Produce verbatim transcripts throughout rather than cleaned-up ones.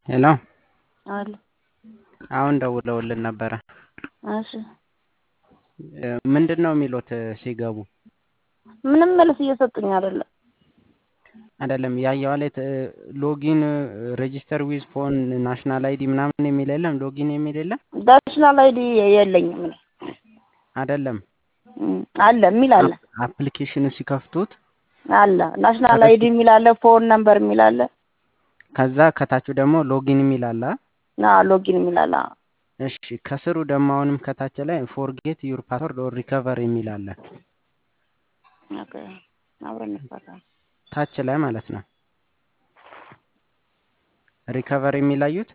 ሄሎ አለ አሁን ደውለውልን ነበረ። እሺ ምንድነው የሚሉት ሲገቡ? ምንም መልስ እየሰጡኝ አይደለም። አይደለም ያየው ላይ ሎጊን ሬጂስተር ዊዝ ፎን ናሽናል አይዲ ምናምን የሚል የለም። ሎጊን የሚል የለም። ናሽናል አይዲ የለኝም እኔ አይደለም አለ የሚል አለ። አፕሊኬሽኑ ሲከፍቱት አለ ናሽናል አይዲ የሚል አለ፣ ፎን ነምበር የሚል አለ። ከዛ ከታቹ ደግሞ ሎጊን የሚል አለ። ና ሎጊን የሚል አለ። እሺ ከስሩ ደግሞ አሁንም ከታች ላይ ፎርጌት ዩር ፓስወርድ ኦር ሪከቨር የሚል አለ። ኦኬ አብረን እንፈታ ታች ላይ ማለት ነው። ሪከቨር የሚል አዩት።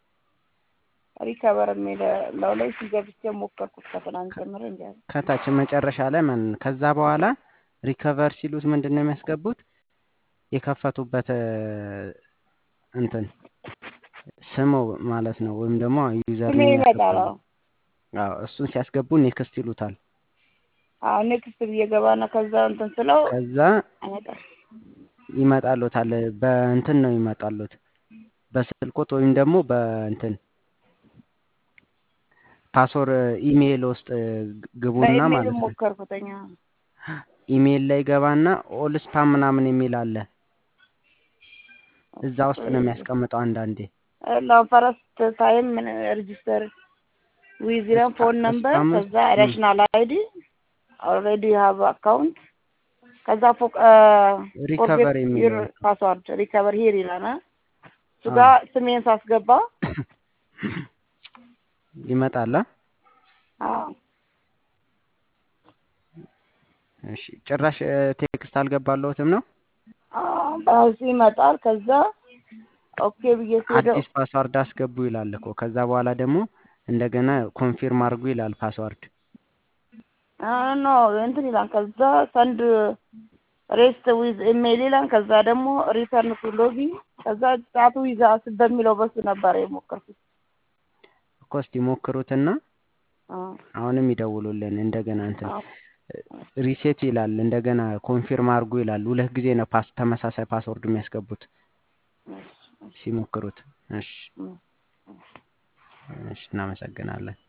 ሪከቨር የሚል ለላይ ሲገብቼ ሞከርኩት ከትናንት ጀምሮ እንዴ። ከታች መጨረሻ ላይ ማን ከዛ በኋላ ሪከቨር ሲሉት ምንድነው የሚያስገቡት? የከፈቱበት እንትን ስሙ ማለት ነው፣ ወይም ደግሞ ዩዘር ኔም ያስገባሉ። አዎ እሱን ሲያስገቡ ኔክስት ይሉታል። አዎ ኔክስት እየገባና ከዛ እንትን ስለው ከዛ ይመጣሉታል። በእንትን ነው ይመጣሉት፣ በስልኮት ወይም ደግሞ በእንትን ፓስወርድ ኢሜል ውስጥ ግቡና ማለት ነው። ሞከርኩተኛ ኢሜል ላይ ገባና ኦል ስፓም ምናምን የሚል አለ። እዛ ውስጥ ነው የሚያስቀምጠው አንዳንዴ። ለፈረስት ታይም ሬጂስተር ዊዝ ዩር ፎን ነምበር ከዛ ናሽናል አይዲ ኦልሬዲ ዩ ሃቭ አካውንት ከዛ ፎቅ ሪከቨር የሚል ፓስወርድ ሪከቨር ሂር ይላል። እሱጋ ስሜን ሳስገባ ይመጣል። አዎ እሺ ጭራሽ ቴክስት አልገባለሁትም ነው? አዎ ባስ ይመጣል። ከዛ ኦኬ ብዬ ሲሄደው አዲስ ፓስወርድ አስገቡ ይላል እኮ። ከዛ በኋላ ደግሞ እንደገና ኮንፊርም አድርጉ ይላል ፓስወርድ። አዎ ኖ እንትን ይላል። ከዛ ሰንድ ሬስት ዊዝ ኢሜል ይላል። ከዛ ደግሞ ሪተርን ቱ ሎጊን ከዛ ጫቱ ይዛስ በሚለው በሱ ነበር የሞከርኩት። እኮ እስቲ ሞክሩትና አሁንም ይደውሉልን እንደገና እንትን ሪሴት ይላል። እንደገና ኮንፊርም አድርጉ ይላል። ሁለት ጊዜ ነው ፓስ ተመሳሳይ ፓስወርድ የሚያስገቡት ሲሞክሩት። እሺ እሺ እናመሰግናለን።